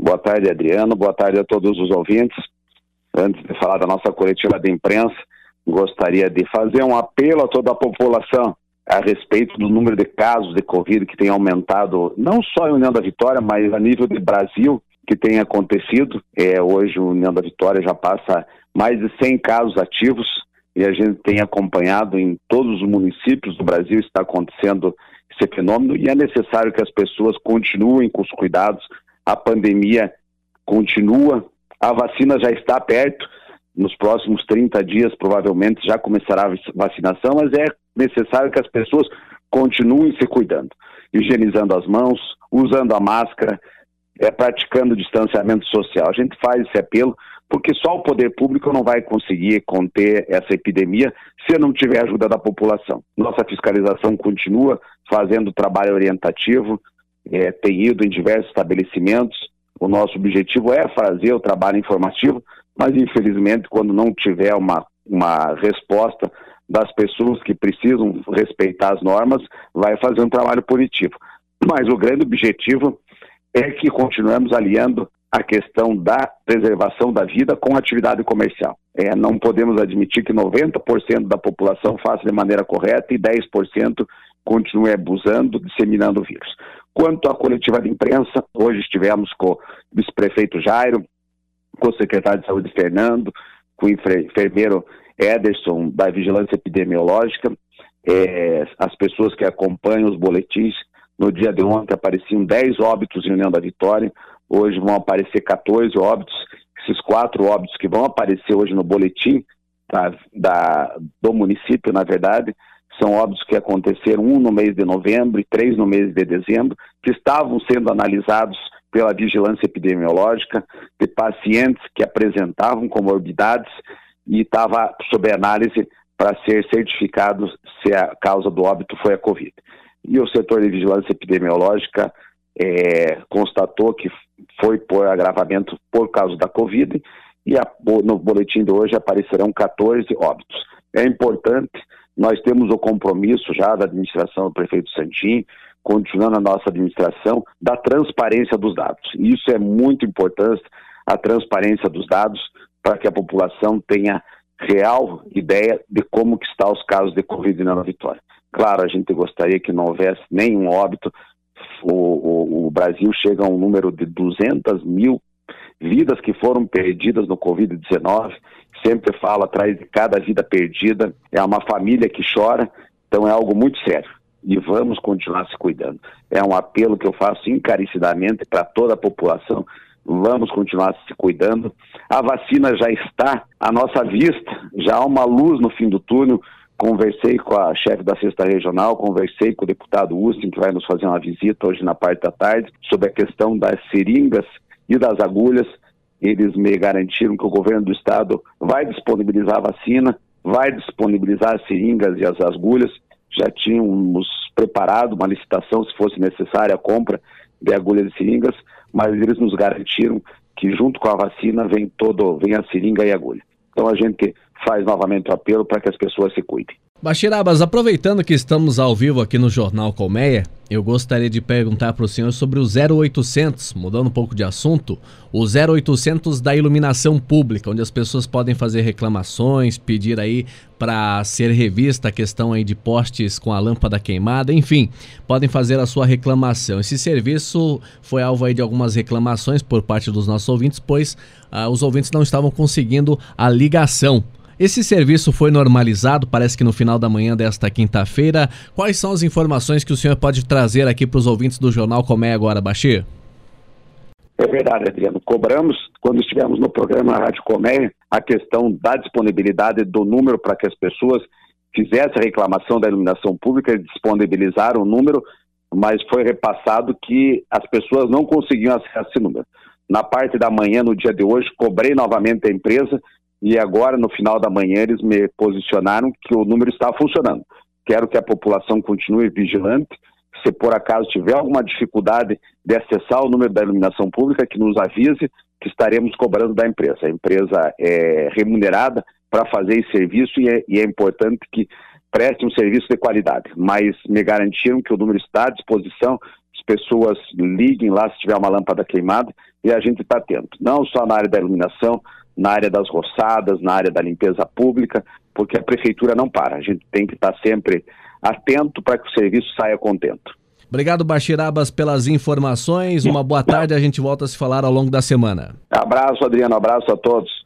Boa tarde, Adriano. Boa tarde a todos os ouvintes. Antes de falar da nossa coletiva de imprensa, gostaria de fazer um apelo a toda a população a respeito do número de casos de Covid que tem aumentado, não só em União da Vitória, mas a nível de Brasil, que tem acontecido. Hoje, o União da Vitória já passa mais de 100 casos ativos e a gente tem acompanhado em todos os municípios do Brasil, está acontecendo esse fenômeno e é necessário que as pessoas continuem com os cuidados. A pandemia continua, a vacina já está perto, nos próximos 30 dias provavelmente já começará a vacinação, mas é necessário que as pessoas continuem se cuidando, higienizando as mãos, usando a máscara, praticando distanciamento social. A gente faz esse apelo porque só o poder público não vai conseguir conter essa epidemia se não tiver ajuda da população. Nossa fiscalização continua fazendo trabalho orientativo, tem ido em diversos estabelecimentos. O nosso objetivo é fazer o trabalho informativo, mas infelizmente quando não tiver uma resposta das pessoas que precisam respeitar as normas, vai fazer um trabalho punitivo. Mas o grande objetivo é que continuemos aliando a questão da preservação da vida com a atividade comercial. Não podemos admitir que 90% da população faça de maneira correta e 10% continue abusando, disseminando o vírus. Quanto à coletiva de imprensa, hoje estivemos com o vice-prefeito Jairo, com o secretário de saúde Fernando, com o enfermeiro Ederson da Vigilância Epidemiológica, as pessoas que acompanham os boletins. No dia de ontem apareciam 10 óbitos em União da Vitória, hoje vão aparecer 14 óbitos. Esses 4 óbitos que vão aparecer hoje no boletim do município, na verdade, são óbitos que aconteceram, 1 no mês de novembro e 3 no mês de dezembro, que estavam sendo analisados pela Vigilância Epidemiológica, de pacientes que apresentavam comorbidades e estava sob análise para ser certificado se a causa do óbito foi a Covid. E o setor de Vigilância Epidemiológica constatou que foi por agravamento por causa da Covid e no boletim de hoje aparecerão 14 óbitos. É importante, nós temos o compromisso já da administração do prefeito Santin, continuando a nossa administração, da transparência dos dados. Isso é muito importante, a transparência dos dados, para que a população tenha real ideia de como que estão os casos de Covid na Vitória. Claro, a gente gostaria que não houvesse nenhum óbito. O Brasil chega a um número de 200 mil vidas que foram perdidas no Covid-19. Sempre fala, atrás de cada vida perdida é uma família que chora, então é algo muito sério. E vamos continuar se cuidando. É um apelo que eu faço encarecidamente para toda a população. Vamos continuar se cuidando. A vacina já está à nossa vista, já há uma luz no fim do túnel. Conversei com a chefe da 6ª Regional, conversei com o deputado Ustin, que vai nos fazer uma visita hoje na parte da tarde, sobre a questão das seringas e das agulhas. Eles me garantiram que o governo do estado vai disponibilizar a vacina, vai disponibilizar as seringas e as agulhas. Já tínhamos preparado uma licitação, se fosse necessária, a compra de agulhas e seringas, mas eles nos garantiram que junto com a vacina vem a seringa e a agulha. Então a gente faz novamente o apelo para que as pessoas se cuidem. Bachirabas, aproveitando que estamos ao vivo aqui no Jornal Colmeia, eu gostaria de perguntar para o senhor sobre o 0800, mudando um pouco de assunto, o 0800 da iluminação pública, onde as pessoas podem fazer reclamações, pedir aí para ser revista a questão aí de postes com a lâmpada queimada, enfim, podem fazer a sua reclamação. Esse serviço foi alvo aí de algumas reclamações por parte dos nossos ouvintes, pois os ouvintes não estavam conseguindo a ligação. Esse serviço foi normalizado, parece que no final da manhã desta quinta-feira. Quais são as informações que o senhor pode trazer aqui para os ouvintes do Jornal Colmeia agora, Bachir? É verdade, Adriano. Cobramos, quando estivemos no programa Rádio Colmeia, a questão da disponibilidade do número para que as pessoas fizessem a reclamação da iluminação pública e disponibilizaram o número, mas foi repassado que as pessoas não conseguiam acessar esse número. Na parte da manhã, no dia de hoje, cobrei novamente a empresa e agora, no final da manhã, eles me posicionaram que o número está funcionando. Quero que a população continue vigilante. Se por acaso tiver alguma dificuldade de acessar o número da iluminação pública, que nos avise que estaremos cobrando da empresa. A empresa é remunerada para fazer esse serviço e é importante que preste um serviço de qualidade. Mas me garantiram que o número está à disposição, pessoas liguem lá se tiver uma lâmpada queimada e a gente está atento. Não só na área da iluminação, na área das roçadas, na área da limpeza pública, porque a prefeitura não para. A gente tem que estar sempre atento para que o serviço saia contento. Obrigado, Bachir Abas, pelas informações. Uma boa tarde, a gente volta a se falar ao longo da semana. Abraço, Adriano, abraço a todos.